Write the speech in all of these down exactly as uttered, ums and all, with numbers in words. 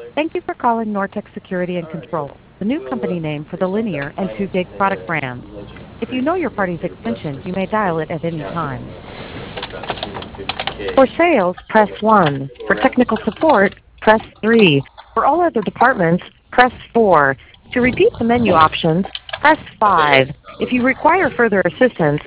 Thank you for calling Nortec Security and Control, the new company name for the Linear and two gig product brands. If you know your party's extension, you may dial it at any time. For sales, press one. For technical support, press three. For all other departments, press four. To repeat the menu options, press five. If you require further assistance,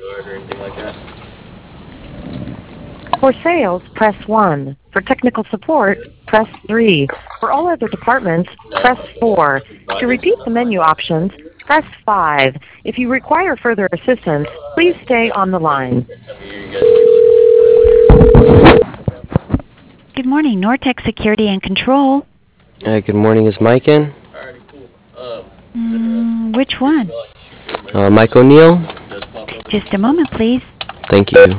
for sales, press one. For technical support, press three. For all other departments, press four. To repeat the menu options, press five. If you require further assistance, please stay on the line. Good morning, Nortec Security and Control. Uh, good morning, is Mike in? Mm, which one? Uh, Mike O'Neill? Just a moment, please. Thank you.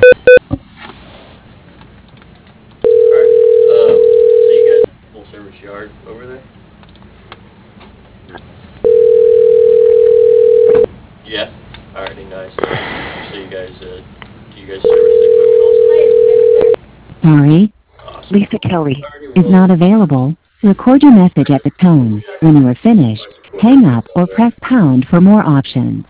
Yeah. Alrighty, nice. So you guys, uh, do you guys service the equipment also? Sorry, Awesome. Lisa Kelly Alrighty, is well, not available. Record your message at the tone. When you are finished, hang up or press pound for more options.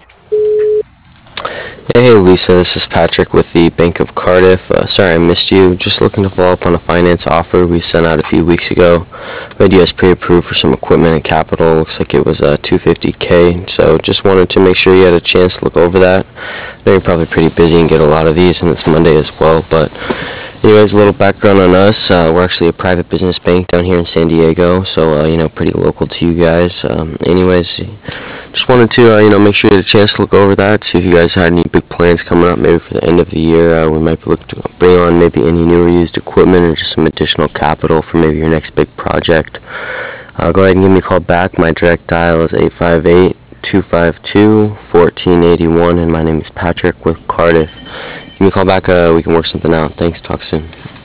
Hey, Lisa, this is Patrick with the Bank of Cardiff. Uh, sorry I missed you. Just looking to follow up on a finance offer we sent out a few weeks ago. We had you guys pre-approved for some equipment and capital. Looks like it was uh, two hundred fifty K. So just wanted to make sure you had a chance to look over that. I know you're probably pretty busy and get a lot of these, and it's Monday as well. But anyways, a little background on us. Uh, we're actually a private business bank down here in San Diego, so uh, you know, pretty local to you guys. Um, anyways, just wanted to uh, you know, make sure you had a chance to look over that. See if you guys had any big plans coming up, maybe for the end of the year. Uh, we might be looking to bring on maybe any new or used equipment or just some additional capital for maybe your next big project. Uh, go ahead and give me a call back. My direct dial is eight five eight, two five two, one four eight one, and my name is Patrick with Cardiff. Give me a call back. Uh, we can work something out. Thanks. Talk soon.